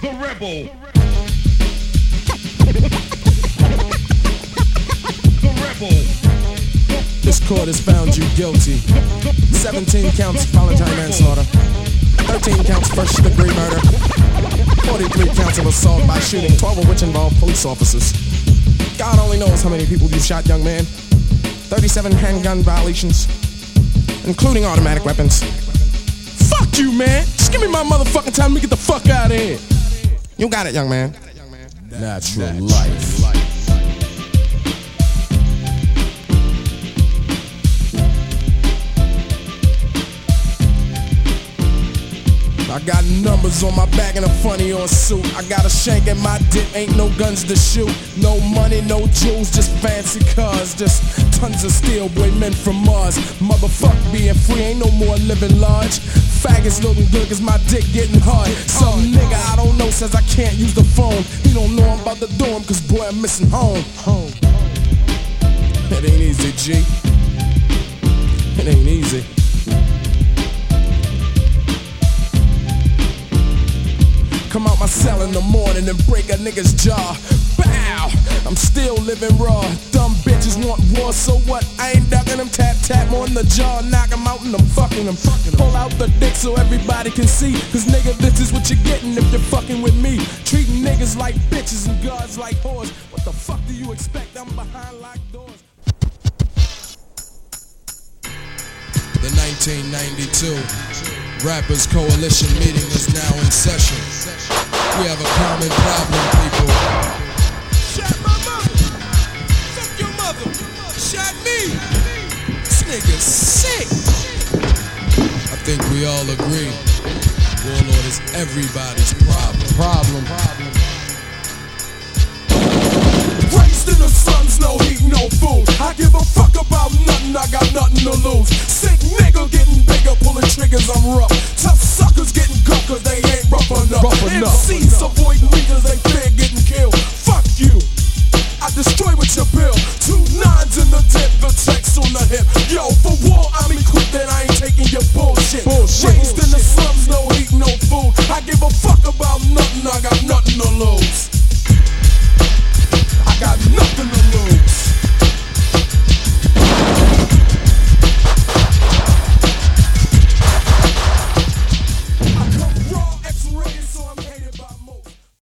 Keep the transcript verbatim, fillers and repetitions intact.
The rebel. The rebel. This court has found you guilty. seventeen counts voluntary manslaughter. thirteen counts first degree murder. forty-three counts of assault by shooting, twelve of which involved police officers. God only knows how many people you shot, young man. thirty-seven handgun violations, including automatic weapons. Fuck you, man. Just give me my motherfucking time to get the fuck out of here. You got it, young man. Natural life. I got numbers on my back and a funny on suit. I got a shank in my dick, ain't no guns to shoot. No money, no jewels, just fancy cars. Just tons of steel, boy, men from Mars. Motherfuck being free, ain't no more living large. Faggots looking good cause my dick getting hard. Some nigga I don't know says I can't use the phone. He don't know I'm about to do him cause boy I'm missing home. Home. It ain't easy, G. It ain't easy. Come out my cell in the morning and break a nigga's jaw. Bow! I'm still living raw. Dumb bitches want war, so what? I ain't ducking them. Tap tap on the jaw, knock them out and I'm fucking them. Pull out the dick so everybody can see. Cause nigga, this is what you're getting if you're fucking with me. Treating niggas like bitches and guards like whores. What the fuck do you expect? I'm behind locked doors. The nineteen ninety-two Rappers Coalition meeting is now in session. We have a common problem, people. Shot my mother. Fuck your mother. Shot me. This nigga's sick. I think we all agree. Warlord is everybody's problem. Problem. Raised in the sun's no heat, no food. I give a fuck about nothing, I got nothing to lose. Sick nigga